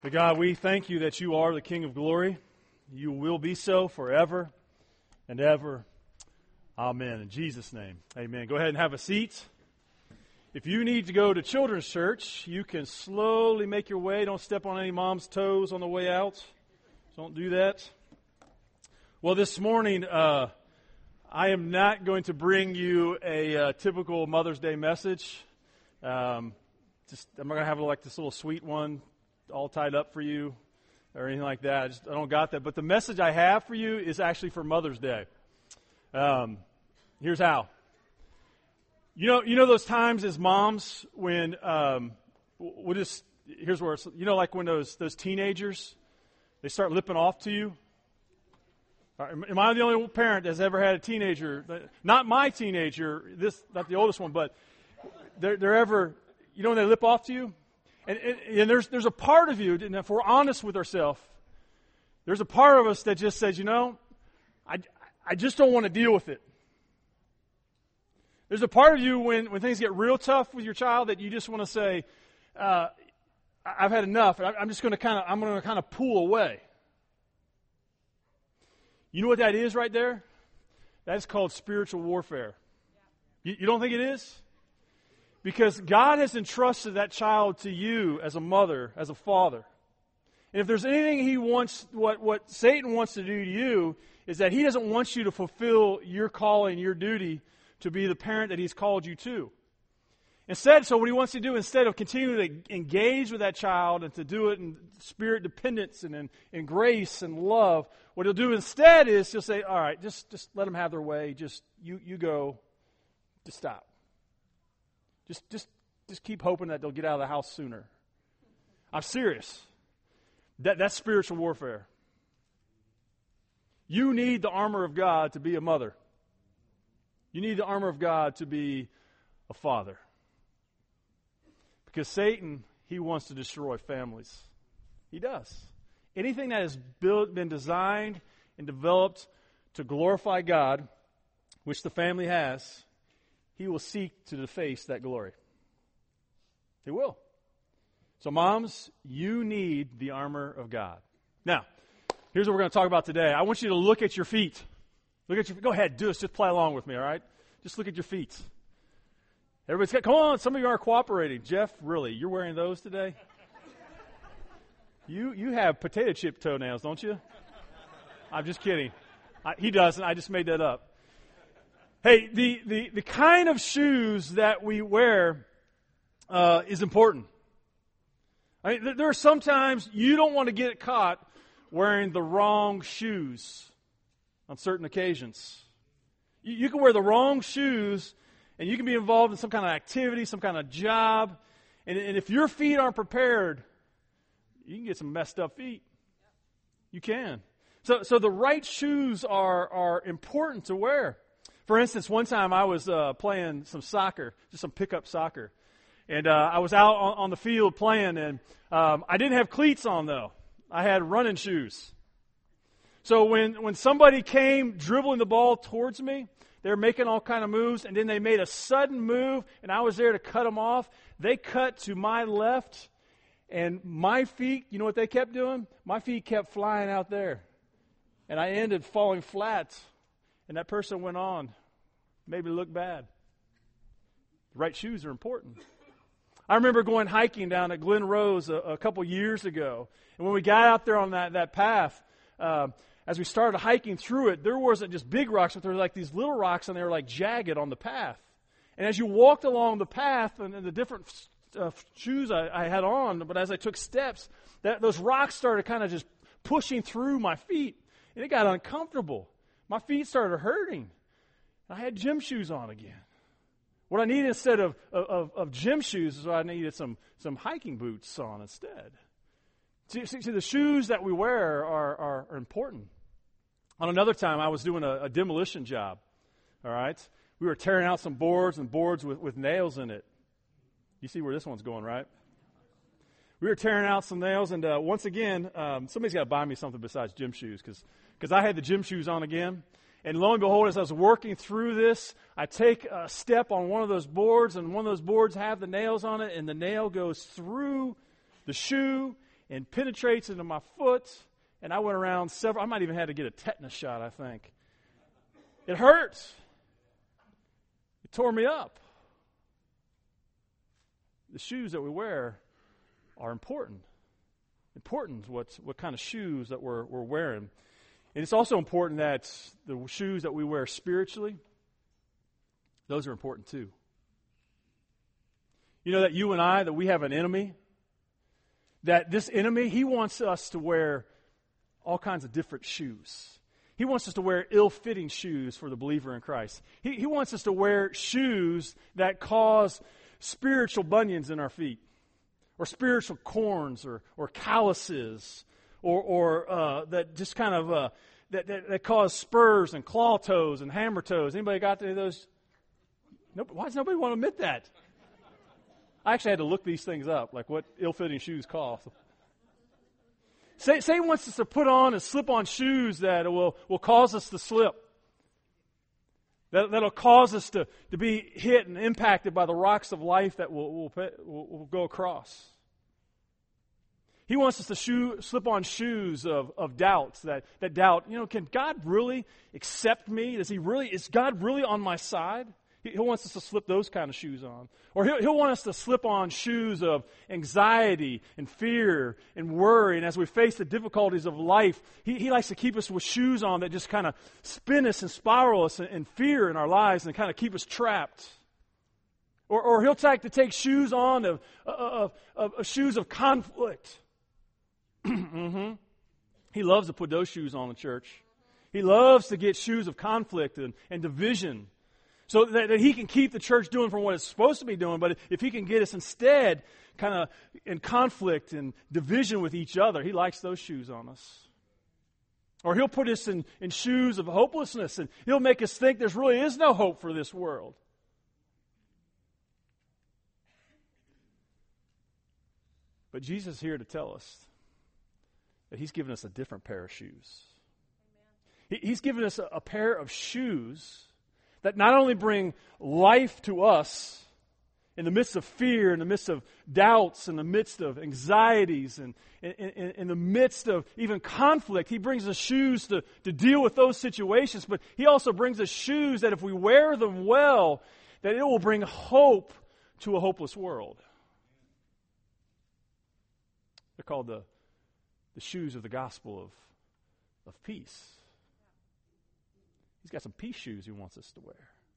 But God, we thank you that you are the King of glory. You will be so forever and ever. Amen. In Jesus' name, amen. Go ahead and have a seat. If you need to go to children's church, you can slowly make your way. Don't step on any mom's toes on the way out. Don't do that. Well, this morning, I am not going to bring you a typical Mother's Day message. I'm not going to have like this little sweet one all tied up for you or anything like that. I don't got that. But the message I have for you is actually for Mother's Day. Here's how. You know those times as moms when here's where it's, like when those teenagers, they start lipping off to you. Am I the only parent that's ever had a teenager? Not my teenager, not the oldest one, but they're ever, when they lip off to you? And there's a part of you, and if we're honest with ourselves, there's a part of us that just says, I just don't want to deal with it. There's a part of you when things get real tough with your child that you just want to say, I've had enough, and I'm going to kind of pull away. You know what that is right there? That's called spiritual warfare. You don't think it is? Because God has entrusted that child to you as a mother, as a father. And if there's anything he wants, what Satan wants to do to you, is that he doesn't want you to fulfill your calling, your duty to be the parent that he's called you to. Instead, so what he wants to do, instead of continuing to engage with that child and to do it in spirit dependence and in grace and love, what he'll do instead is he'll say, all right, just let them have their way. Just, you go. Just stop. Just keep hoping that they'll get out of the house sooner. I'm serious. That's spiritual warfare. You need the armor of God to be a mother. You need the armor of God to be a father. Because Satan, he wants to destroy families. He does. Anything that has been designed and developed to glorify God, which the family has, he will seek to deface that glory. He will. So moms, you need the armor of God. Now, here's what we're going to talk about today. I want you to look at your feet. Go ahead, do this. Just play along with me, all right? Just look at your feet. Come on, some of you aren't cooperating. Jeff, really, you're wearing those today? You have potato chip toenails, don't you? I'm just kidding. He doesn't. I just made that up. Hey, the kind of shoes that we wear is important. I mean, there are sometimes you don't want to get caught wearing the wrong shoes on certain occasions. You can wear the wrong shoes, and you can be involved in some kind of activity, some kind of job, and if your feet aren't prepared, you can get some messed up feet. You can. So the right shoes are important to wear. For instance, one time I was playing some soccer, just some pickup soccer. And I was out on the field playing, and I didn't have cleats on, though. I had running shoes. So when somebody came dribbling the ball towards me, they were making all kind of moves, and then they made a sudden move, and I was there to cut them off. They cut to my left, and my feet, you know what they kept doing? My feet kept flying out there. And I ended falling flat, and that person went on. Made me look bad. The right shoes are important. I remember going hiking down at Glen Rose a couple years ago. And when we got out there on that path, as we started hiking through it, there wasn't just big rocks, but there were like these little rocks, and they were like jagged on the path. And as you walked along the path, and the different shoes I had on, but as I took steps, those rocks started kind of just pushing through my feet. And it got uncomfortable. My feet started hurting. I had gym shoes on again. What I needed instead of gym shoes is I needed some hiking boots on instead. See, the shoes that we wear are important. On another time, I was doing a demolition job. All right? We were tearing out some boards with nails in it. You see where this one's going, right? We were tearing out some nails, and once again, somebody's got to buy me something besides gym shoes because I had the gym shoes on again. And lo and behold, as I was working through this, I take a step on one of those boards, and one of those boards have the nails on it, and the nail goes through the shoe, and penetrates into my foot. And I went around I might even had to get a tetanus shot, I think. It hurts. It tore me up. The shoes that we wear are important. Important what kind of shoes that we're wearing. And it's also important that the shoes that we wear spiritually, those are important too. You know that you and I, that we have an enemy? That this enemy, he wants us to wear all kinds of different shoes. He wants us to wear ill-fitting shoes for the believer in Christ. He wants us to wear shoes that cause spiritual bunions in our feet, or spiritual corns, or calluses, or that just kind of that cause spurs and claw toes and hammer toes. Anybody got any of those? Nope. Why does nobody want to admit that? I actually had to look these things up, like what ill-fitting shoes cost. Satan wants us to put on and slip on shoes that will cause us to slip. That'll cause us to be hit and impacted by the rocks of life that will go across. He wants us to slip on shoes of doubts, that doubt, can God really accept me? Is God really on my side? He wants us to slip those kind of shoes on. Or he'll want us to slip on shoes of anxiety and fear and worry. And as we face the difficulties of life, he likes to keep us with shoes on that just kind of spin us and spiral us in fear in our lives and kind of keep us trapped. Or he'll like to take shoes on of shoes of conflict. Mm-hmm. He loves to put those shoes on the church. He loves to get shoes of conflict and division, so that he can keep the church doing from what it's supposed to be doing. But if he can get us instead kind of in conflict and division with each other, he likes those shoes on us. Or he'll put us in shoes of hopelessness, and he'll make us think there really is no hope for this world. But Jesus is here to tell us that he's given us a different pair of shoes. He's given us a pair of shoes that not only bring life to us in the midst of fear, in the midst of doubts, in the midst of anxieties, and in the midst of even conflict. He brings us shoes to deal with those situations, but he also brings us shoes that if we wear them well, that it will bring hope to a hopeless world. They're called the shoes of the gospel of peace. He's got some peace shoes he wants us to wear.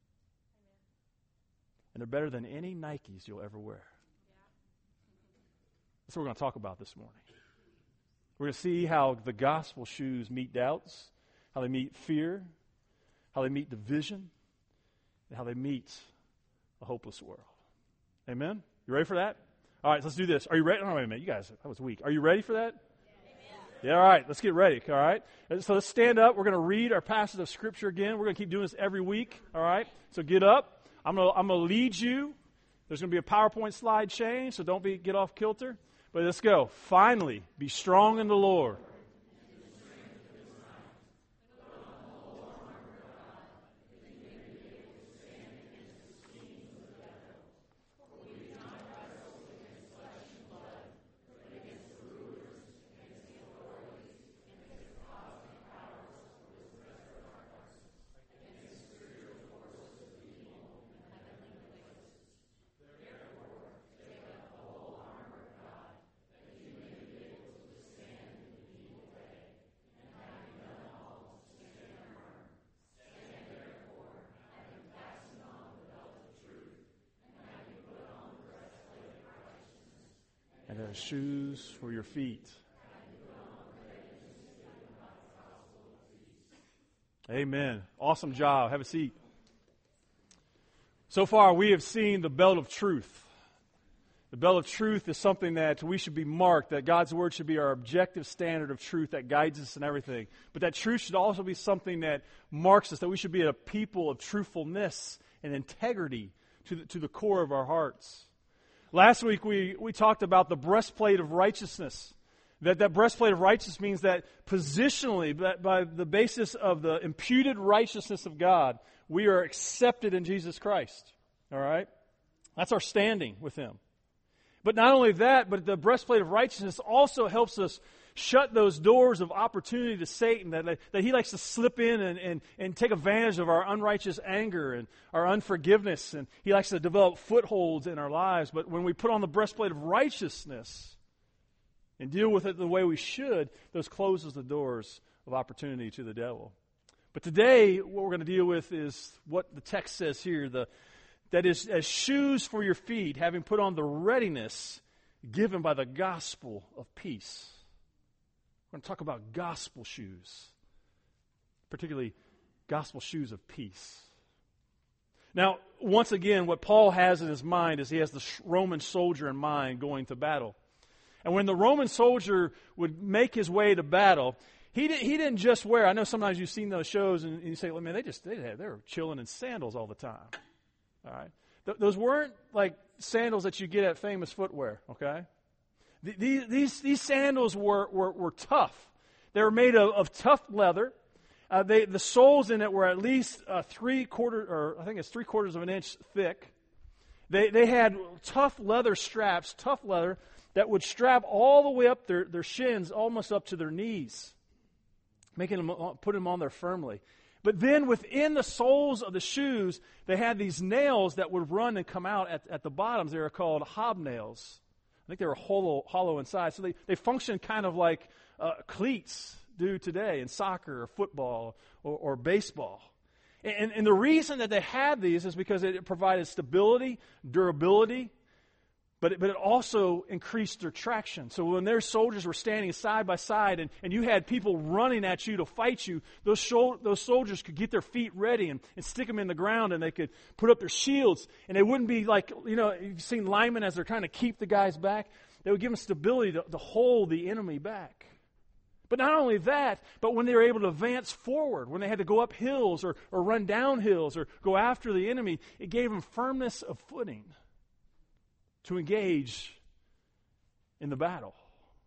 And they're better than any Nikes you'll ever wear. That's what we're going to talk about this morning. We're going to see how the gospel shoes meet doubts, how they meet fear, how they meet division, and how they meet a hopeless world. Amen? You ready for that? All right, let's do this. Are you ready? Oh, wait a minute. You guys, that was weak. Are you ready for that? Yeah, all right, let's get ready, all right? So let's stand up. We're going to read our passage of Scripture again. We're going to keep doing this every week, all right? So get up. I'm going to lead you. There's going to be a PowerPoint slide change, so don't get off kilter. But let's go. Finally, be strong in the Lord. And shoes for your feet. Amen. Awesome job. Have a seat. So far, we have seen the belt of truth. The belt of truth is something that we should be marked, that God's Word should be our objective standard of truth that guides us in everything. But that truth should also be something that marks us, that we should be a people of truthfulness and integrity to the core of our hearts. Last week, we talked about the breastplate of righteousness. That breastplate of righteousness means that positionally, by the basis of the imputed righteousness of God, we are accepted in Jesus Christ. All right? That's our standing with Him. But not only that, but the breastplate of righteousness also helps us shut those doors of opportunity to Satan that he likes to slip in and take advantage of our unrighteous anger and our unforgiveness. And he likes to develop footholds in our lives. But when we put on the breastplate of righteousness and deal with it the way we should, those closes the doors of opportunity to the devil. But today, what we're going to deal with is what the text says here, that is as shoes for your feet, having put on the readiness given by the gospel of peace. We're going to talk about gospel shoes, particularly gospel shoes of peace. Now, once again, what Paul has in his mind is he has the Roman soldier in mind going to battle. And when the Roman soldier would make his way to battle, he didn't just wear, I know sometimes you've seen those shows and you say, well, man, they were chilling in sandals all the time. All right. Those weren't like sandals that you get at Famous Footwear, okay? These sandals were tough. They were made of tough leather. The soles in it were at least 3/4 of an inch thick. They had tough leather straps, tough leather, that would strap all the way up their shins, almost up to their knees, put them on there firmly. But then within the soles of the shoes, they had these nails that would run and come out at the bottoms. They were called hobnails. I think they were hollow inside. So they function kind of like cleats do today in soccer or football or baseball. And the reason that they had these is because it provided stability, durability, but it also increased their traction. So when their soldiers were standing side by side and you had people running at you to fight you, those soldiers could get their feet ready and stick them in the ground, and they could put up their shields. And they wouldn't be like, you've seen linemen as they're trying to keep the guys back. They would give them stability to hold the enemy back. But not only that, but when they were able to advance forward, when they had to go up hills or run down hills or go after the enemy, it gave them firmness of footing to engage in the battle.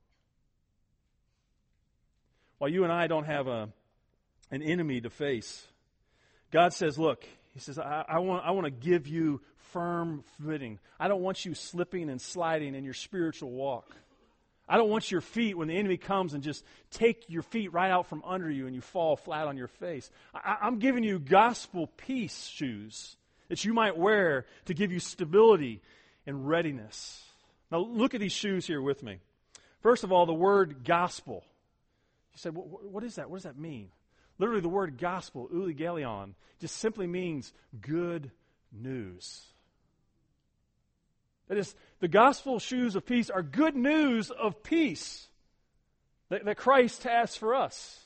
While you and I don't have an enemy to face, God says, look, He says, I want to give you firm footing. I don't want you slipping and sliding in your spiritual walk. I don't want your feet, when the enemy comes, and just take your feet right out from under you and you fall flat on your face. I'm giving you gospel peace shoes that you might wear to give you stability and readiness. Now look at these shoes here with me. First of all, the word gospel. You said, what is that? What does that mean? Literally the word gospel, euangelion, just simply means good news. That is, the gospel shoes of peace are good news of peace that Christ has for us.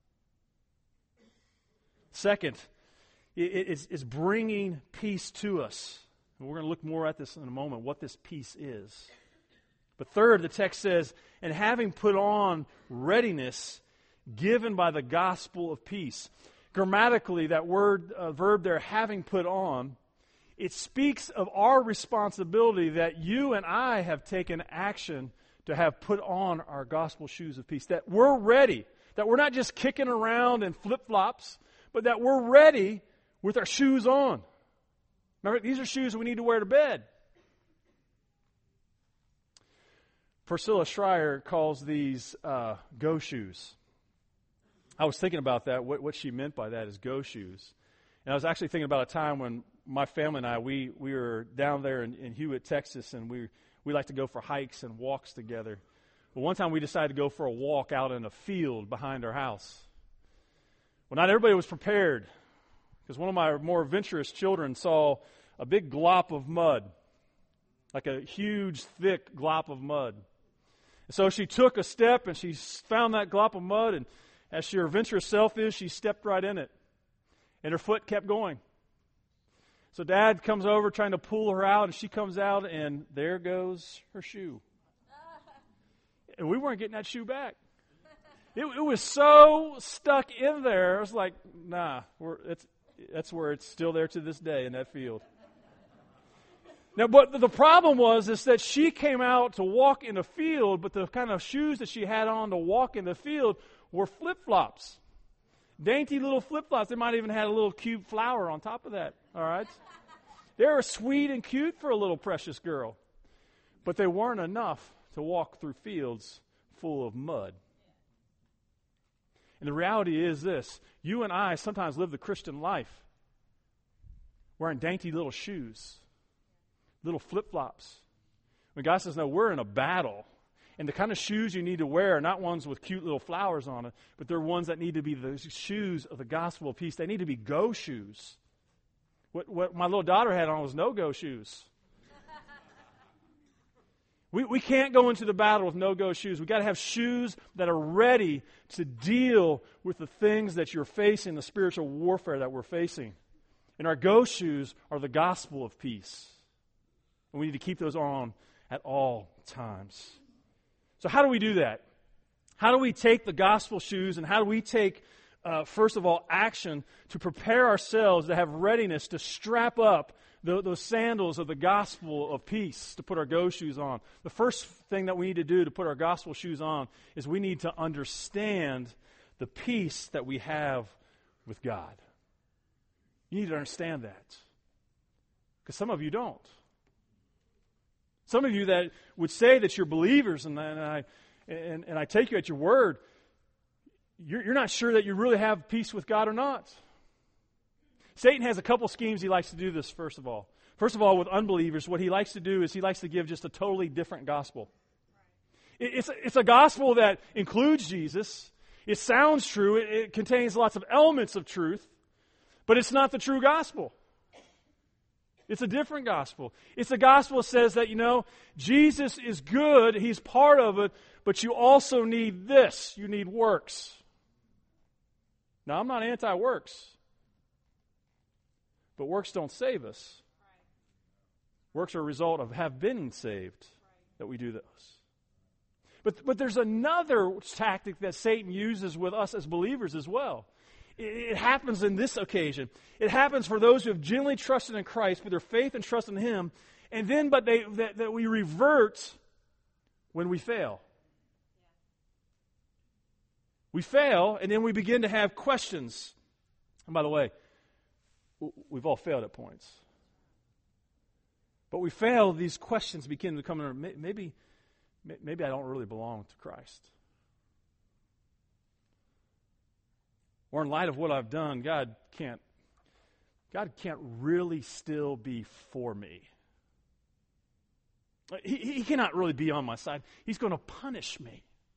Second, it's bringing peace to us. And we're going to look more at this in a moment, what this peace is. But third, the text says, and having put on readiness given by the gospel of peace. Grammatically, that verb there, having put on, it speaks of our responsibility that you and I have taken action to have put on our gospel shoes of peace. That we're ready. That we're not just kicking around in flip-flops, but that we're ready with our shoes on. Remember, these are shoes we need to wear to bed. Priscilla Schreier calls these go shoes. I was thinking about that, what she meant by that is go shoes. And I was actually thinking about a time when my family and I, we were down there in Hewitt, Texas, and we like to go for hikes and walks together. But one time we decided to go for a walk out in a field behind our house. Well, not everybody was prepared, because one of my more adventurous children saw a big glop of mud, like a huge, thick glop of mud. And so she took a step, and she found that glop of mud, and as her adventurous self is, she stepped right in it. And her foot kept going. So Dad comes over trying to pull her out, and she comes out, and there goes her shoe. And we weren't getting that shoe back. It was so stuck in there. I was like, nah, that's where it's still there to this day in that field. Now, but the problem was that she came out to walk in the field, but the kind of shoes that she had on to walk in the field were flip-flops. Dainty little flip-flops. They might even had a little cute flower on top of that. All right? They were sweet and cute for a little precious girl. But they weren't enough to walk through fields full of mud. And the reality is this: you and I sometimes live the Christian life wearing dainty little shoes, little flip-flops. When God says, no, we're in a battle. And the kind of shoes you need to wear are not ones with cute little flowers on it, but they're ones that need to be the shoes of the gospel of peace. They need to be go shoes. What my little daughter had on was no-go shoes. We can't go into the battle with no-go shoes. We've got to have shoes that are ready to deal with the things that you're facing, the spiritual warfare that we're facing. And our go shoes are the gospel of peace. And we need to keep those on at all times. So how do we do that? How do we take the gospel shoes, and how do we take, first of all, action to prepare ourselves to have readiness to strap up those sandals of the gospel of peace, to put our go shoes on? The first thing that we need to do to put our gospel shoes on is we need to understand the peace that we have with God. You need to understand that, because some of you don't. Some of you that would say that you're believers, and I take you at your word, you're not sure that you really have peace with God or not. Satan has a couple schemes he likes to do this, first of all. First of all, with unbelievers, what he likes to do is he likes to give just a totally different gospel. It's a gospel that includes Jesus. It sounds true. It contains lots of elements of truth, but it's not the true gospel. It's a different gospel. It's a gospel that says that, Jesus is good, He's part of it, but you also need this. You need works. Now, I'm not anti-works, but works don't save us. Works are a result of have been saved that we do those. But there's another tactic that Satan uses with us as believers as well. It happens in this occasion. It happens for those who have genuinely trusted in Christ, with their faith and trust in Him, and then that we revert when we fail. We fail, and then we begin to have questions. And by the way, we've all failed at points. But we fail, these questions begin to come in. Maybe I don't really belong to Christ. Or in light of what I've done, God can't really still be for me. He cannot really be on my side. He's going to punish me.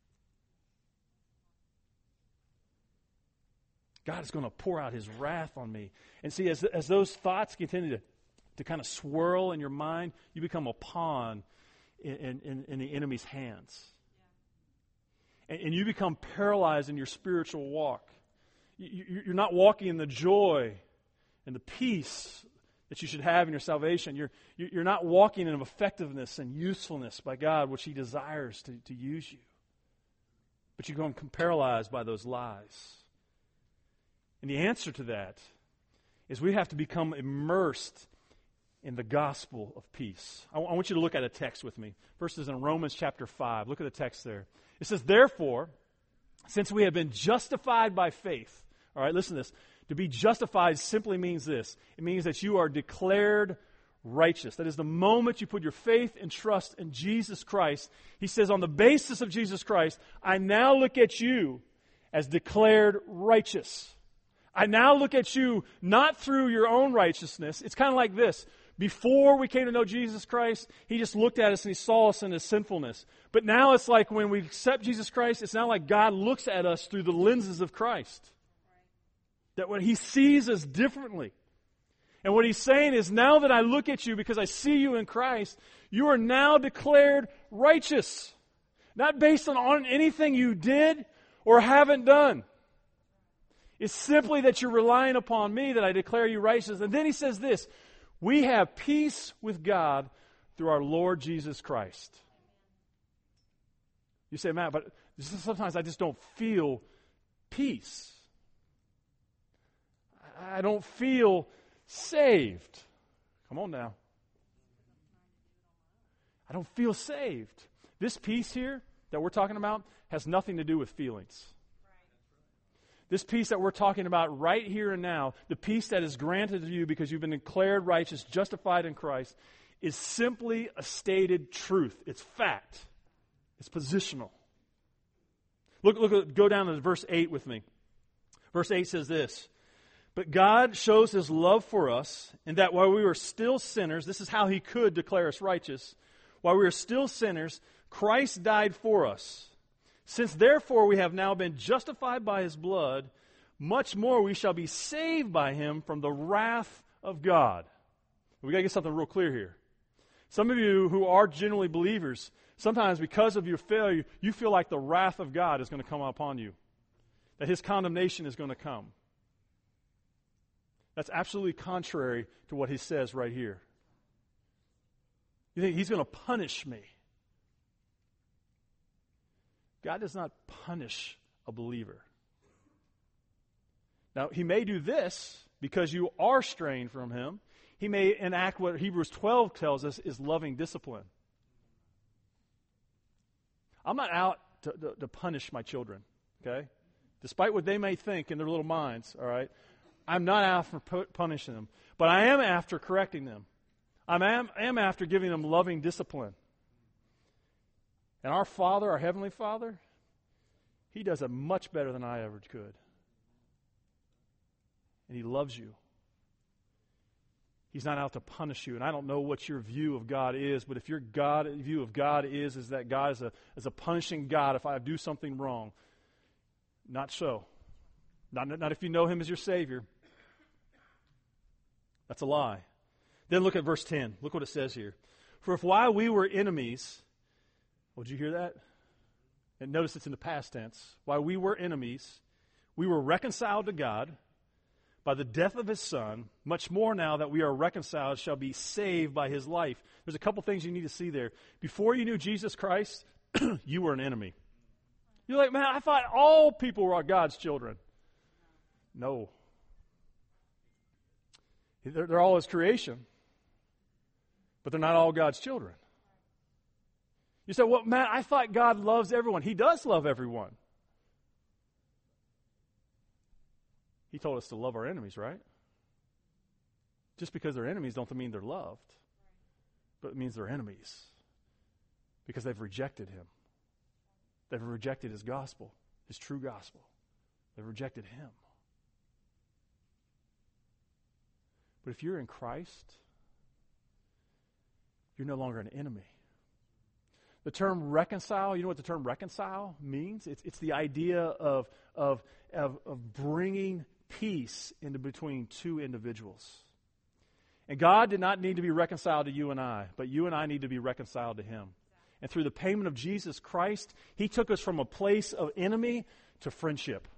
God is going to pour out His wrath on me. And see, as those thoughts continue to kind of swirl in your mind, you become a pawn in the enemy's hands. And you become paralyzed in your spiritual walk. You're not walking in the joy and the peace that you should have in your salvation. You're not walking in effectiveness and usefulness by God, which He desires to use you. But you're going paralyzed by those lies. And the answer to that is we have to become immersed in the gospel of peace. I want you to look at a text with me. First is in Romans chapter 5. Look at the text there. It says, therefore, since we have been justified by faith. All right, listen to this. To be justified simply means this. It means that you are declared righteous. That is the moment you put your faith and trust in Jesus Christ. He says, on the basis of Jesus Christ, I now look at you as declared righteous. I now look at you not through your own righteousness. It's kind of like this. Before we came to know Jesus Christ, He just looked at us and He saw us in His sinfulness. But now it's like when we accept Jesus Christ, it's now like God looks at us through the lenses of Christ. That when He sees us differently. And what He's saying is, now that I look at you because I see you in Christ, you are now declared righteous. Not based on anything you did or haven't done. It's simply that you're relying upon me, that I declare you righteous. And then He says this, we have peace with God through our Lord Jesus Christ. You say, Matt, but sometimes I just don't feel peace. I don't feel saved. Come on now. I don't feel saved. This peace here that we're talking about has nothing to do with feelings. This peace that we're talking about right here and now, the peace that is granted to you because you've been declared righteous, justified in Christ, is simply a stated truth. It's fact. It's positional. Go down to verse 8 with me. Verse 8 says this, "But God shows His love for us in that while we were still sinners," this is how He could declare us righteous, "while we were still sinners, Christ died for us. Since therefore we have now been justified by His blood, much more we shall be saved by Him from the wrath of God." We got to get something real clear here. Some of you who are genuinely believers, sometimes because of your failure, you feel like the wrath of God is going to come upon you, that His condemnation is going to come. That's absolutely contrary to what He says right here. You think He's going to punish me? God does not punish a believer. Now, He may do this because you are straying from Him. He may enact what Hebrews 12 tells us is loving discipline. I'm not out to punish my children, okay? Despite what they may think in their little minds, all right? I'm not out for punishing them. But I am after correcting them. I am after giving them loving discipline. And our Father, our Heavenly Father, He does it much better than I ever could. And He loves you. He's not out to punish you. And I don't know what your view of God is, but if your view of God is that God is a punishing God if I do something wrong, not so. Not if you know Him as your Savior. That's a lie. Then look at verse 10. Look what it says here. "For if while we were enemies," did you hear that? And notice it's in the past tense. "While we were enemies, we were reconciled to God by the death of His Son, much more now that we are reconciled shall be saved by His life." There's a couple things you need to see there. Before you knew Jesus Christ, you were an enemy. You're like, man, I thought all people were God's children. No. They're all His creation, but they're not all God's children. You say, well, man, I thought God loves everyone. He does love everyone. He told us to love our enemies, right? Just because they're enemies don't mean they're loved. But it means they're enemies. Because they've rejected Him. They've rejected His gospel, His true gospel. They've rejected Him. But if you're in Christ, you're no longer an enemy. The term reconcile, you know what the term reconcile means? It's the idea of bringing peace into between two individuals. And God did not need to be reconciled to you and I, but you and I need to be reconciled to Him. And through the payment of Jesus Christ, He took us from a place of enemy to friendship.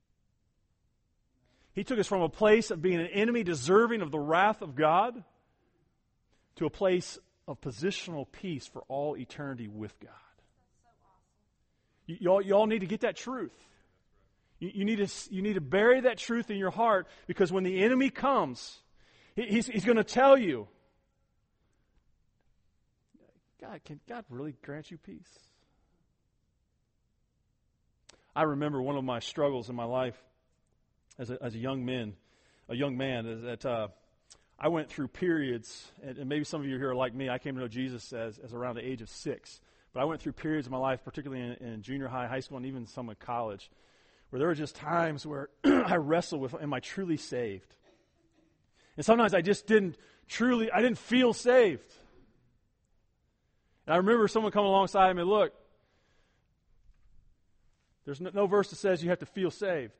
He took us from a place of being an enemy deserving of the wrath of God to a place of positional peace for all eternity with God. You all need to get that truth. You need to bury that truth in your heart, because when the enemy comes, he's going to tell you, can God really grant you peace? I remember one of my struggles in my life as a young man is that I went through periods, and maybe some of you here are like me. I came to know Jesus as around the age of 6. But I went through periods of my life, particularly in junior high, high school, and even some in college, where there were just times where I wrestled with, am I truly saved? And sometimes I didn't feel saved. And I remember someone coming alongside me, look, there's no verse that says you have to feel saved.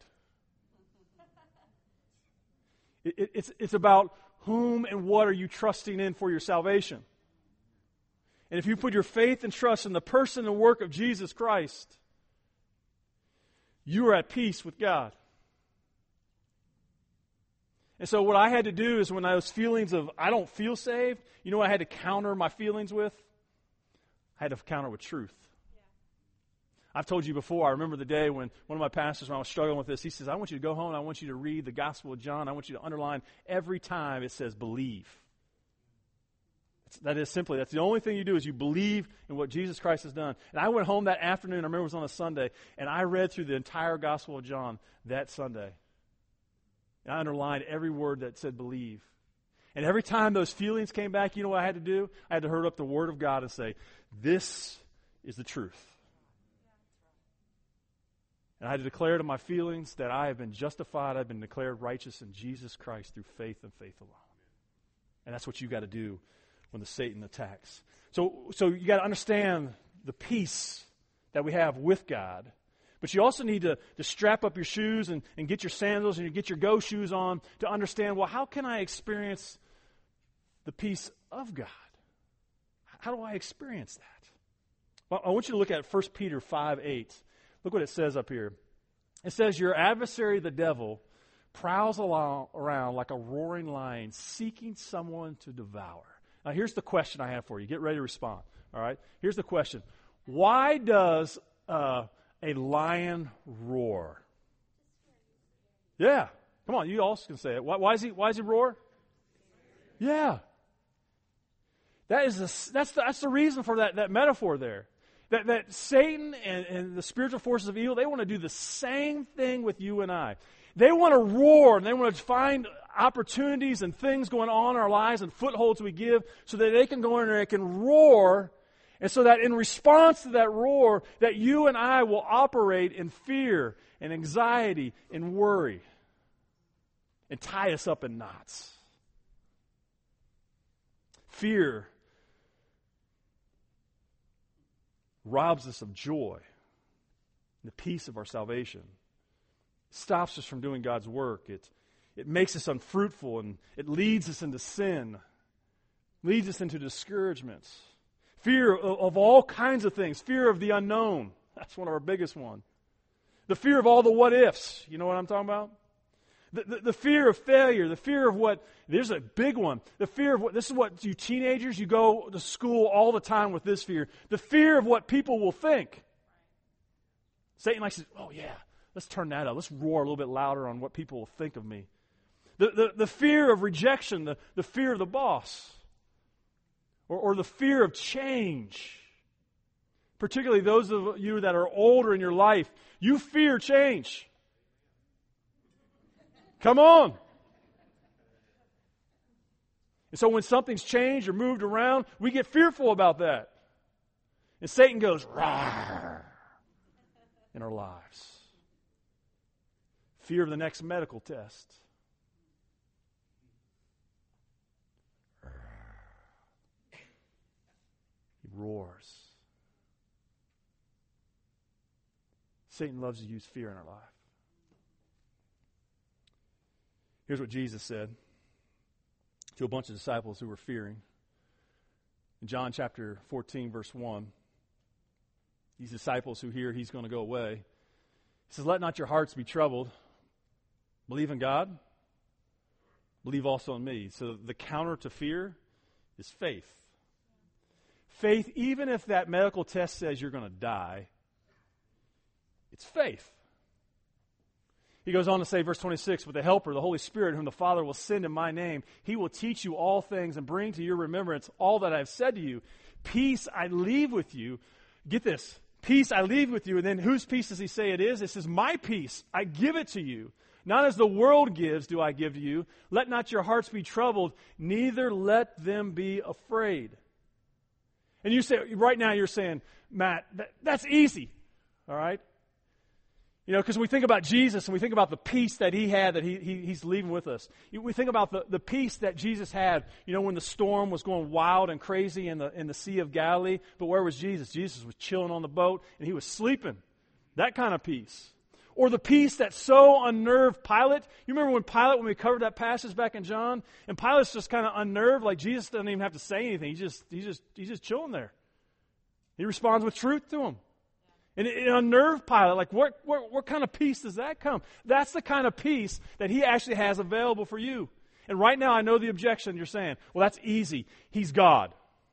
It's about whom and what are you trusting in for your salvation. And if you put your faith and trust in the person and work of Jesus Christ, you are at peace with God. And so what I had to do is when those feelings of I don't feel saved, you know what I had to counter my feelings with? I had to counter with truth. I've told you before, I remember the day when one of my pastors, when I was struggling with this, he says, I want you to go home and I want you to read the Gospel of John. I want you to underline every time it says believe. That's the only thing you do is you believe in what Jesus Christ has done. And I went home that afternoon, I remember it was on a Sunday, and I read through the entire Gospel of John that Sunday. And I underlined every word that said believe. And every time those feelings came back, you know what I had to do? I had to hold up the Word of God and say, this is the truth. And I had to declare to my feelings that I have been justified, I've been declared righteous in Jesus Christ through faith and faith alone. And that's what you got to do when the Satan attacks. So you got to understand the peace that we have with God. But you also need to strap up your shoes and get your sandals and you get your go shoes on to understand, well, how can I experience the peace of God? How do I experience that? Well, I want you to look at 1 Peter 5:8. Look what it says up here. It says, your adversary, the devil, prowls around like a roaring lion, seeking someone to devour. Now, here's the question I have for you. Get ready to respond. All right? Here's the question. Why does a lion roar? Yeah. Come on, you also can say it. Why does he roar? Yeah. That's the reason for that metaphor there. That Satan and the spiritual forces of evil, they want to do the same thing with you and I. They want to roar, and they want to find opportunities and things going on in our lives and footholds we give so that they can go in there and can roar, and so that in response to that roar, that you and I will operate in fear and anxiety and worry and tie us up in knots. Fear robs us of joy, the peace of our salvation. It stops us from doing God's work. It makes us unfruitful, and it leads us into sin, leads us into discouragements. Fear of all kinds of things. Fear of the unknown. That's one of our biggest ones. The fear of all the what ifs. You know what I'm talking about? The fear of failure, the fear of what, there's a big one. The fear of what, this is what you teenagers, you go to school all the time with this fear. The fear of what people will think. Satan likes to, oh yeah, let's turn that up. Let's roar a little bit louder on what people will think of me. The fear of rejection, the fear of the boss. Or the fear of change. Particularly those of you that are older in your life, you fear change. Come on. And so when something's changed or moved around, we get fearful about that. And Satan goes, rawr, in our lives. Fear of the next medical test. He roars. Satan loves to use fear in our life. Here's what Jesus said to a bunch of disciples who were fearing. In John chapter 14, verse 1, these disciples who hear he's going to go away, he says, let not your hearts be troubled. Believe in God. Believe also in me. So the counter to fear is faith. Faith, even if that medical test says you're going to die, it's faith. He goes on to say, verse 26, but the Helper, the Holy Spirit, whom the Father will send in my name, he will teach you all things and bring to your remembrance all that I have said to you. Peace I leave with you. Get this. Peace I leave with you. And then whose peace does he say it is? It says, my peace, I give it to you. Not as the world gives do I give to you. Let not your hearts be troubled, neither let them be afraid. And you say, right now you're saying, Matt, that's easy. All right? You know, because we think about Jesus and we think about the peace that he had that he's leaving with us. We think about the peace that Jesus had, you know, when the storm was going wild and crazy in the Sea of Galilee. But where was Jesus? Jesus was chilling on the boat and he was sleeping. That kind of peace. Or the peace that so unnerved Pilate. You remember when we covered that passage back in John, and Pilate's just kind of unnerved, like Jesus doesn't even have to say anything. He's just chilling there. He responds with truth to him. And it unnerved Pilate. Like, what kind of peace does that come? That's the kind of peace that he actually has available for you. And right now, I know the objection you're saying. Well, that's easy. He's God.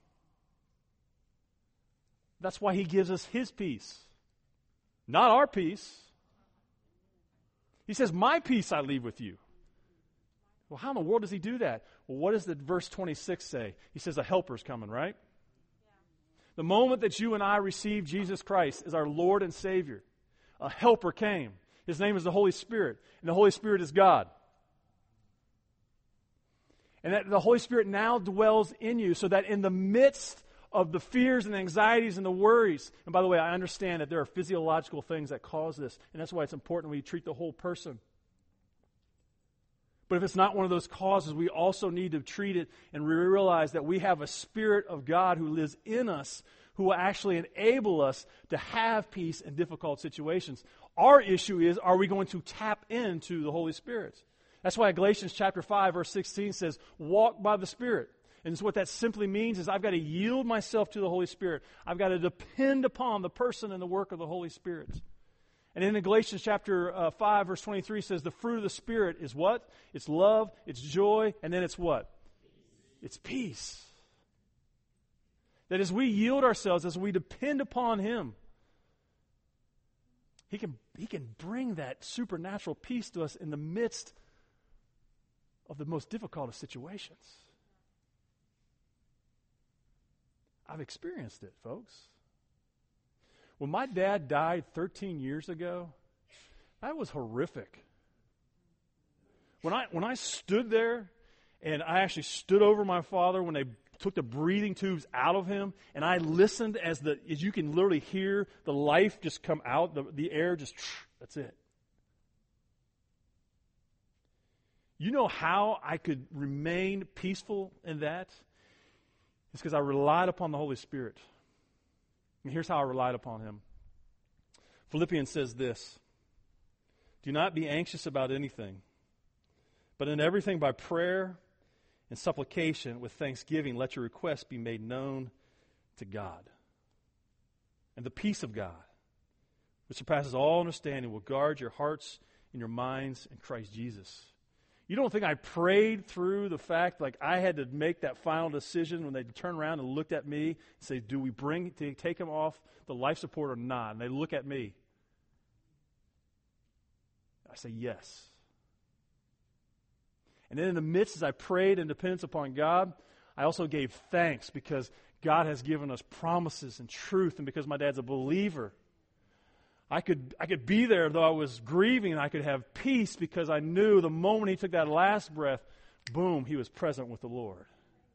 That's why he gives us his peace, not our peace. He says, my peace I leave with you. Well, how in the world does he do that? Well, what does the verse 26 say? He says a helper's coming, right? The moment that you and I received Jesus Christ as our Lord and Savior, a helper came. His name is the Holy Spirit, and the Holy Spirit is God. And that the Holy Spirit now dwells in you so that in the midst of the fears and anxieties and the worries, and by the way, I understand that there are physiological things that cause this, and that's why it's important we treat the whole person. But if it's not one of those causes, we also need to treat it and realize that we have a Spirit of God who lives in us, who will actually enable us to have peace in difficult situations. Our issue is, are we going to tap into the Holy Spirit? That's why Galatians chapter 5, verse 16 says, walk by the Spirit. And what that simply means is I've got to yield myself to the Holy Spirit. I've got to depend upon the person and the work of the Holy Spirit. And in Galatians chapter 5, verse 23 says the fruit of the Spirit is what? It's love, it's joy, and then it's what? It's peace. That as we yield ourselves, as we depend upon Him, He can bring that supernatural peace to us in the midst of the most difficult of situations. I've experienced it, folks. When my dad died 13 years ago, that was horrific. When I stood there, and I actually stood over my father when they took the breathing tubes out of him, and I listened as you can literally hear the life just come out, the air just, that's it. You know how I could remain peaceful in that? It's because I relied upon the Holy Spirit. And here's how I relied upon Him. Philippians says this, do not be anxious about anything, but in everything by prayer and supplication with thanksgiving, let your requests be made known to God. And the peace of God, which surpasses all understanding, will guard your hearts and your minds in Christ Jesus. You don't think I prayed through the fact like I had to make that final decision when they turned around and looked at me and say, do we take him off the life support or not? And they look at me. I say yes. And then in the midst, as I prayed in dependence upon God, I also gave thanks because God has given us promises and truth, and because my dad's a believer, I could be there though I was grieving, and I could have peace because I knew the moment he took that last breath, boom, he was present with the Lord.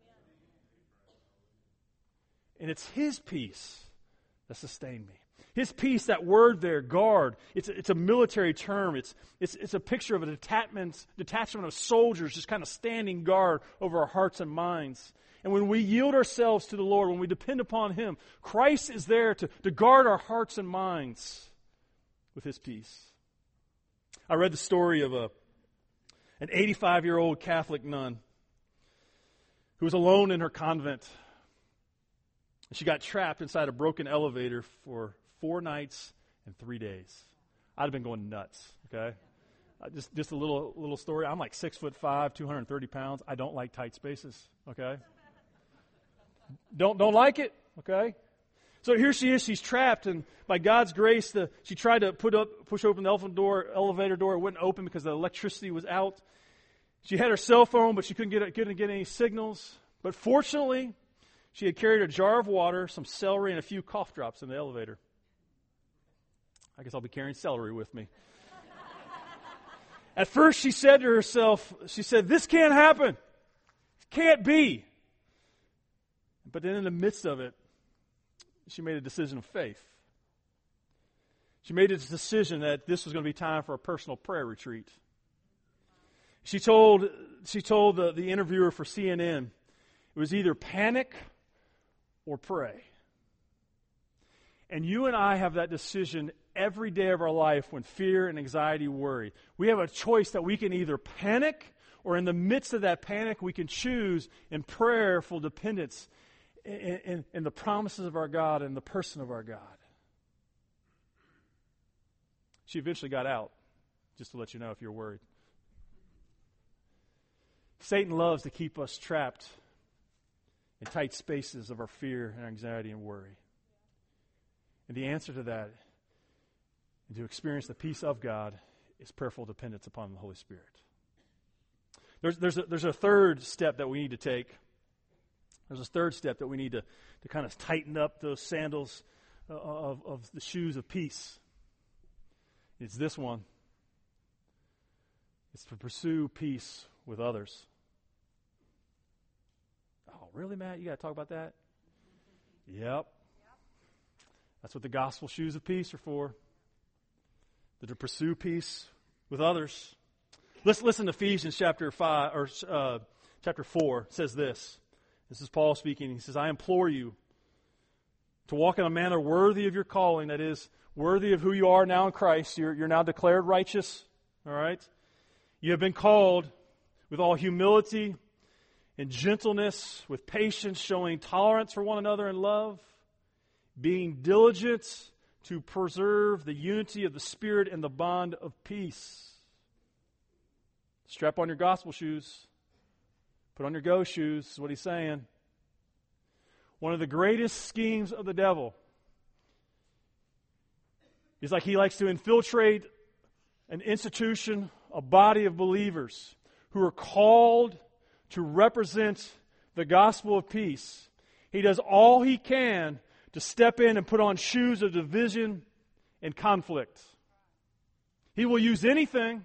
And it's His peace that sustained me. His peace, that word there, guard, it's a military term. It's a picture of a detachment of soldiers just kind of standing guard over our hearts and minds. And when we yield ourselves to the Lord, when we depend upon Him, Christ is there to guard our hearts and minds with His peace. I read the story of an 85-year-old Catholic nun who was alone in her convent. She got trapped inside a broken elevator for 4 nights and 3 days. I'd have been going nuts, okay? Just a little story. I'm like 6'5", 230 pounds. I don't like tight spaces, okay? Don't like it, okay? So here she is, she's trapped, and by God's grace, she tried to push open the elevator door. It wouldn't open because the electricity was out. She had her cell phone, but she couldn't get any signals. But fortunately, she had carried a jar of water, some celery, and a few cough drops in the elevator. I guess I'll be carrying celery with me. At first, she said to herself, this can't happen. It can't be. But then in the midst of it, she made a decision of faith. She made a decision that this was going to be time for a personal prayer retreat. She told the interviewer for CNN, it was either panic or pray. And you and I have that decision every day of our life when fear and anxiety worry. We have a choice that we can either panic, or in the midst of that panic, we can choose in prayerful dependence in the promises of our God and the person of our God. She eventually got out, just to let you know if you're worried. Satan loves to keep us trapped in tight spaces of our fear and anxiety and worry. And the answer to that, and to experience the peace of God, is prayerful dependence upon the Holy Spirit. There's a third step that we need to take. There's a third step that we need to kind of tighten up those sandals of the shoes of peace. It's this one. It's to pursue peace with others. Oh, really, Matt? You got to talk about that? Yep. That's what the gospel shoes of peace are for. That to pursue peace with others. Let's listen to Ephesians chapter 5 or chapter 4. It says this. This is Paul speaking. He says, I implore you to walk in a manner worthy of your calling, that is, worthy of who you are now in Christ. You're now declared righteous. All right? You have been called with all humility and gentleness, with patience, showing tolerance for one another in love, being diligent to preserve the unity of the Spirit and the bond of peace. Strap on your gospel shoes. Put on your go shoes, is what he's saying. One of the greatest schemes of the devil is like he likes to infiltrate an institution, a body of believers who are called to represent the gospel of peace. He does all he can to step in and put on shoes of division and conflict. He will use anything.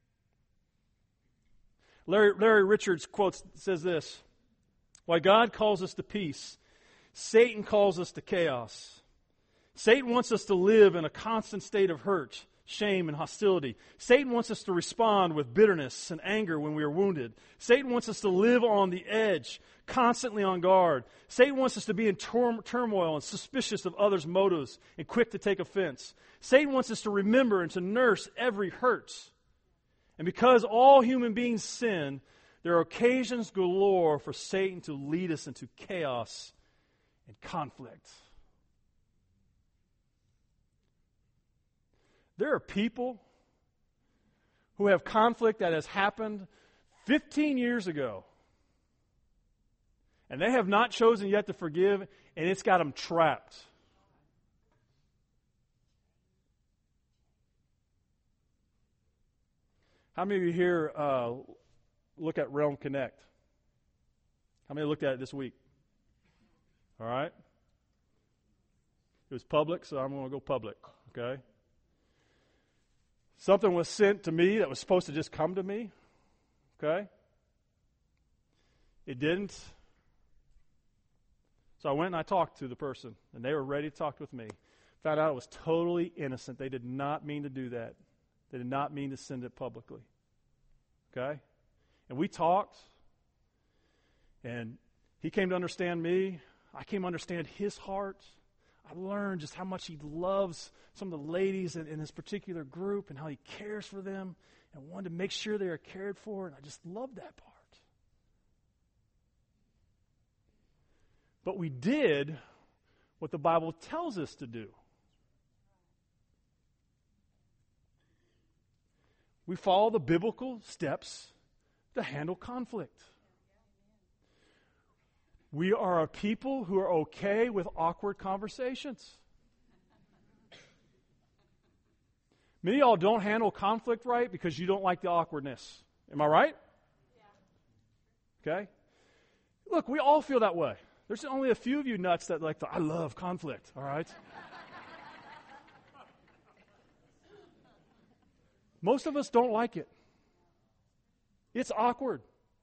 Larry Richards says this, why God calls us to peace, Satan calls us to chaos. Satan wants us to live in a constant state of hurt, shame, and hostility. Satan wants us to respond with bitterness and anger when we are wounded. Satan wants us to live on the edge, constantly on guard. Satan wants us to be in turmoil and suspicious of others' motives and quick to take offense. Satan wants us to remember and to nurse every hurt. And because all human beings sin, there are occasions galore for Satan to lead us into chaos and conflict. There are people who have conflict that has happened 15 years ago. And they have not chosen yet to forgive, and it's got them trapped. How many of you here look at Realm Connect? How many looked at it this week? All right? It was public, so I'm going to go public, okay? Something was sent to me that was supposed to just come to me, okay? It didn't. So I went and I talked to the person, and they were ready to talk with me. Found out it was totally innocent. They did not mean to do that. They did not mean to send it publicly. Okay? And we talked, and he came to understand me. I came to understand his heart. I learned just how much he loves some of the ladies in this particular group and how he cares for them and wanted to make sure they are cared for, and I just loved that part. But we did what the Bible tells us to do. We follow the biblical steps to handle conflict. We are a people who are okay with awkward conversations. Many of y'all don't handle conflict right because you don't like the awkwardness. Am I right? Okay? Look, we all feel that way. There's only a few of you nuts that I love conflict, all right? Most of us don't like it. It's awkward.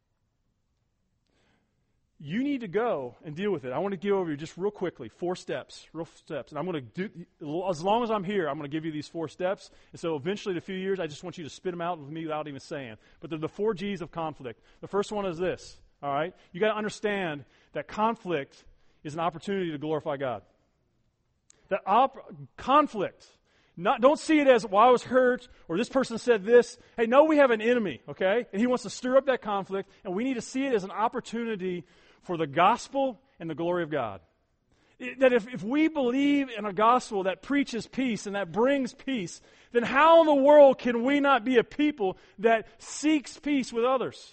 You need to go and deal with it. I want to give over you just real quickly, 4 steps, And I'm going to do, as long as I'm here, I'm going to give you these 4 steps. And so eventually in a few years, I just want you to spit them out with me without even saying. But they're the 4 G's of conflict. The first one is this, all right? You got to understand that conflict is an opportunity to glorify God. That conflict, don't see it as, well, I was hurt, or this person said this. Hey, no, we have an enemy, okay? And he wants to stir up that conflict, and we need to see it as an opportunity for the gospel and the glory of God. That if we believe in a gospel that preaches peace and that brings peace, then how in the world can we not be a people that seeks peace with others?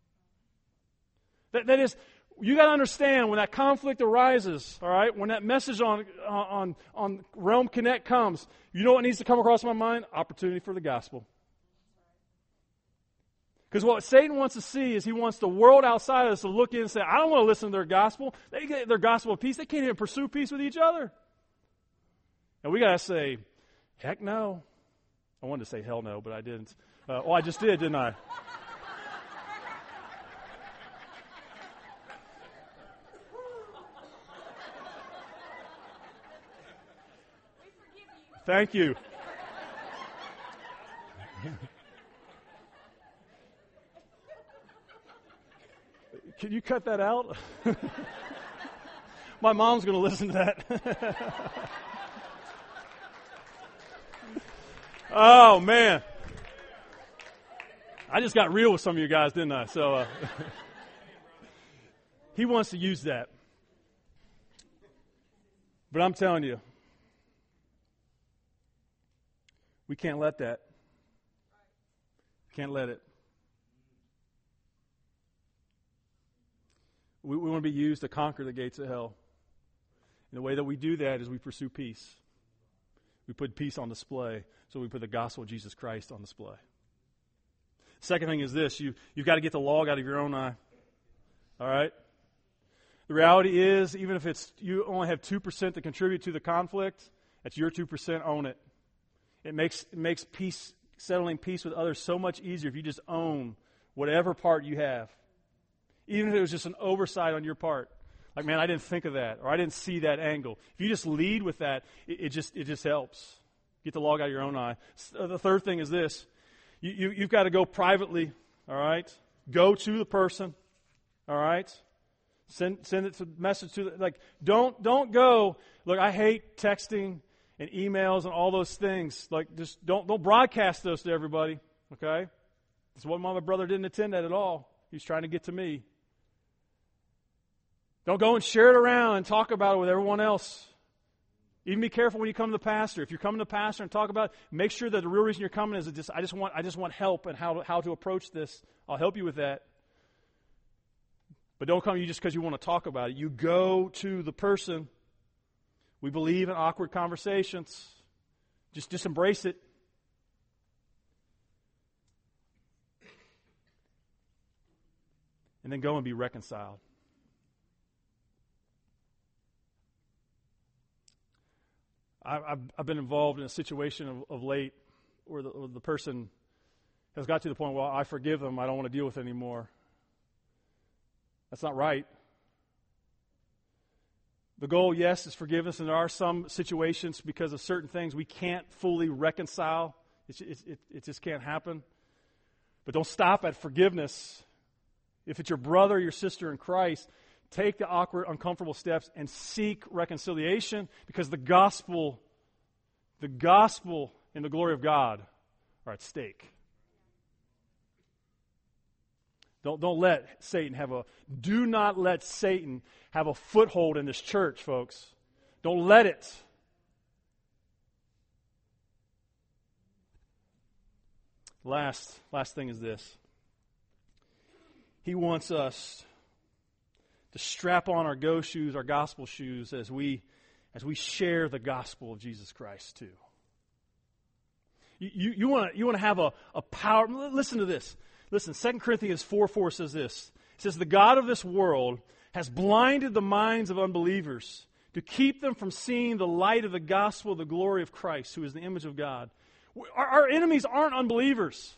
That is, you got to understand when that conflict arises, all right, when that message on Realm Connect comes, you know what needs to come across my mind? Opportunity for the gospel. Because what Satan wants to see is he wants the world outside of us to look in and say, I don't want to listen to their gospel. They get their gospel of peace. They can't even pursue peace with each other. And we got to say, heck no. I wanted to say hell no, but I didn't. I just did, didn't I? Thank you. Can you cut that out? My mom's going to listen to that. Oh, man. I just got real with some of you guys, didn't I? So he wants to use that. But I'm telling you, we can't let that. Can't let it. We want to be used to conquer the gates of hell. And the way that we do that is we pursue peace. We put peace on display, so we put the gospel of Jesus Christ on display. Second thing is this, you've got to get the log out of your own eye. All right? The reality is, even if you only have 2% to contribute to the conflict, that's your 2%, own it. It makes peace, settling peace with others so much easier if you just own whatever part you have. Even if it was just an oversight on your part. Like, man, I didn't think of that, or I didn't see that angle. If you just lead with that, it just helps. Get the log out of your own eye. The third thing is this. You've got to go privately, all right? Go to the person, all right? Send it to message to don't go. Look, I hate texting and emails and all those things. Like, just don't broadcast those to everybody, okay? That's what my brother didn't attend that at all. He was trying to get to me. Don't go and share it around and talk about it with everyone else. Even be careful when you come to the pastor. If you're coming to the pastor and talk about it, make sure that the real reason you're coming is I just want help and how to approach this. I'll help you with that. But don't come just because you want to talk about it. You go to the person. We believe in awkward conversations. Just embrace it. And then go and be reconciled. I've been involved in a situation of late where the person has got to the point, well, I forgive them, I don't want to deal with it anymore. That's not right. The goal, yes, is forgiveness, and there are some situations because of certain things we can't fully reconcile. It just can't happen. But don't stop at forgiveness. If it's your brother or your sister in Christ, take the awkward, uncomfortable steps and seek reconciliation because the gospel and the glory of God are at stake. Do not let Satan have a foothold in this church, folks. Don't let it. Last thing is this. He wants us to strap on our go shoes, our gospel shoes, as we share the gospel of Jesus Christ too. You want to have a power. Listen to this. Listen, 2 Corinthians 4:4 says this. It says, the God of this world has blinded the minds of unbelievers to keep them from seeing the light of the gospel of the glory of Christ, who is the image of God. Our enemies aren't unbelievers.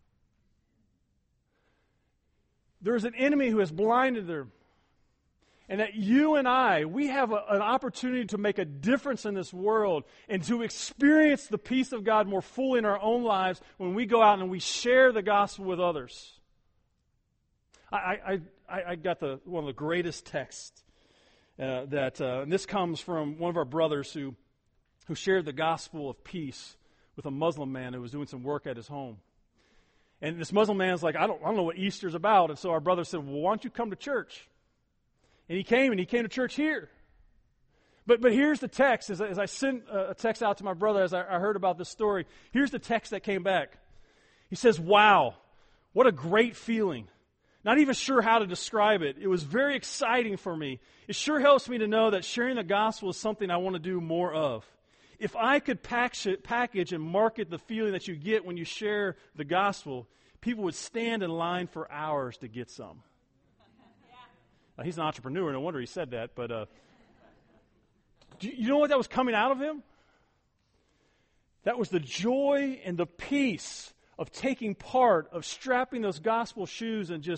There's an enemy who has blinded them. And that you and I, we have an opportunity to make a difference in this world and to experience the peace of God more fully in our own lives when we go out and we share the gospel with others. I got one of the greatest texts and this comes from one of our brothers who shared the gospel of peace with a Muslim man who was doing some work at his home. And this Muslim man's like, I don't know what Easter's about. And so our brother said, well, why don't you come to church? And he came to church here. But here's the text. As I sent a text out to my brother as I heard about this story, here's the text that came back. He says, wow, what a great feeling. Not even sure how to describe it. It was very exciting for me. It sure helps me to know that sharing the gospel is something I want to do more of. If I could package and market the feeling that you get when you share the gospel, people would stand in line for hours to get some. Now, he's an entrepreneur, no wonder he said that, but do you know what that was coming out of him? That was the joy and the peace of taking part, of strapping those gospel shoes and just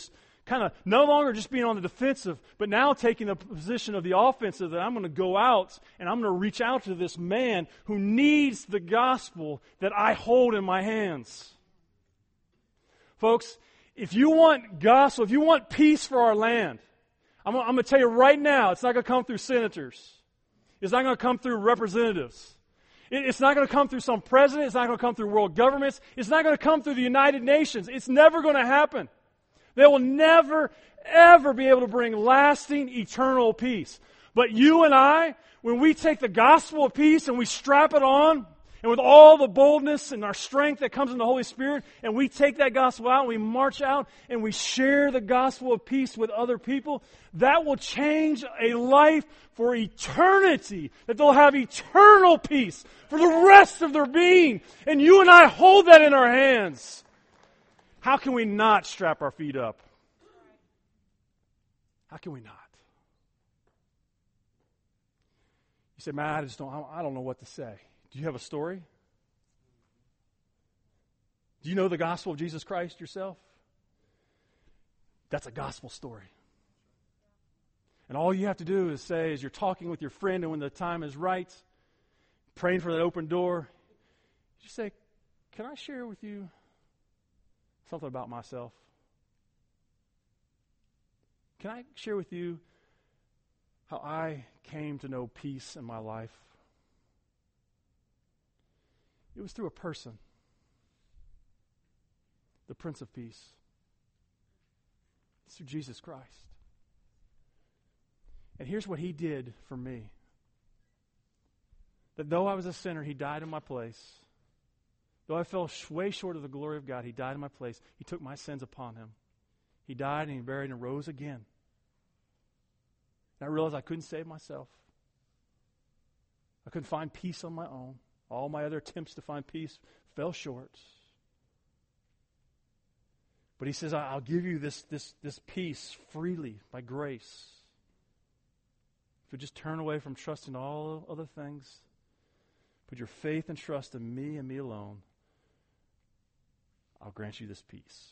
kind of no longer just being on the defensive, but now taking the position of the offensive, that I'm going to go out and I'm going to reach out to this man who needs the gospel that I hold in my hands. Folks, if you want gospel, if you want peace for our land, I'm going to tell you right now, it's not going to come through senators. It's not going to come through representatives. It's not going to come through some president. It's not going to come through world governments. It's not going to come through the United Nations. It's never going to happen. They will never, ever be able to bring lasting, eternal peace. But you and I, when we take the gospel of peace and we strap it on, and with all the boldness and our strength that comes in the Holy Spirit, and we take that gospel out and we march out and we share the gospel of peace with other people, that will change a life for eternity. That they'll have eternal peace for the rest of their being. And you and I hold that in our hands. How can we not strap our feet up? How can we not? You say, man, I don't know what to say. Do you have a story? Do you know the gospel of Jesus Christ yourself? That's a gospel story. And all you have to do is say, as you're talking with your friend and when the time is right, praying for that open door, you say, can I share with you something about myself? Can I share with you how I came to know peace in my life? It was through a person, the Prince of Peace. It's through Jesus Christ. And here's what He did for me. That though I was a sinner, He died in my place. Though I fell way short of the glory of God, He died in my place. He took my sins upon Him. He died and He buried and rose again. And I realized I couldn't save myself. I couldn't find peace on my own. All my other attempts to find peace fell short. But He says, I'll give you this peace freely by grace. If you just turn away from trusting all other things, put your faith and trust in me and me alone, I'll grant you this peace.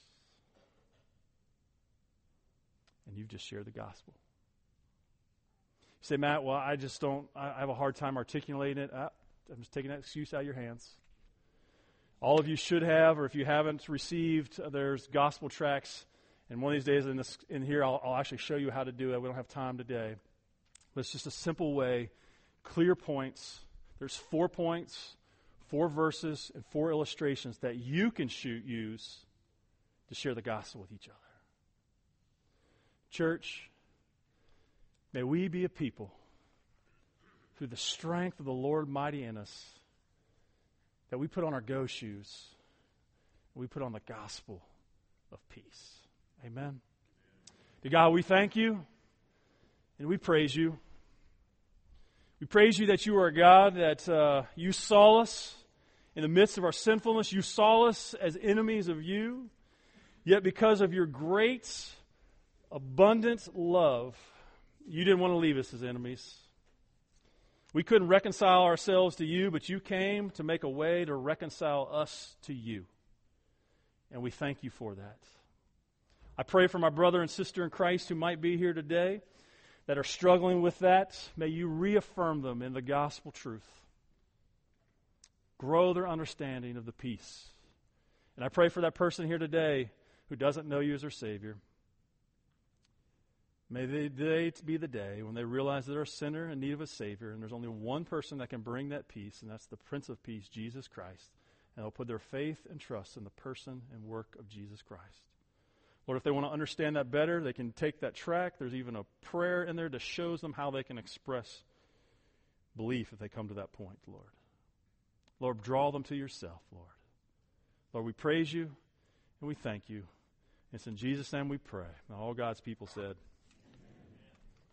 And you've just shared the gospel. You say, Matt, well, I have a hard time articulating it. I'm just taking that excuse out of your hands. All of you should have, or if you haven't received, there's gospel tracts. And one of these days in here, I'll actually show you how to do it. We don't have time today. But it's just a simple way, clear points. There's 4 points, 4 verses, and 4 illustrations that you can use to share the gospel with each other. Church, may we be a people through the strength of the Lord mighty in us, that we put on our go shoes, and we put on the gospel of peace. Amen. Dear God, we thank you, and we praise you. We praise you that you are a God, that you saw us in the midst of our sinfulness. You saw us as enemies of you, yet because of your great, abundant love, you didn't want to leave us as enemies. We couldn't reconcile ourselves to you, but you came to make a way to reconcile us to you. And we thank you for that. I pray for my brother and sister in Christ who might be here today that are struggling with that. May you reaffirm them in the gospel truth. Grow their understanding of the peace. And I pray for that person here today who doesn't know you as their Savior. May they be the day when they realize they're a sinner in need of a Savior, and there's only one person that can bring that peace, and that's the Prince of Peace, Jesus Christ. And they'll put their faith and trust in the person and work of Jesus Christ. Lord, if they want to understand that better, they can take that track. There's even a prayer in there that shows them how they can express belief if they come to that point, Lord. Lord, draw them to yourself, Lord. Lord, we praise you and we thank you. It's in Jesus' name we pray. And all God's people said,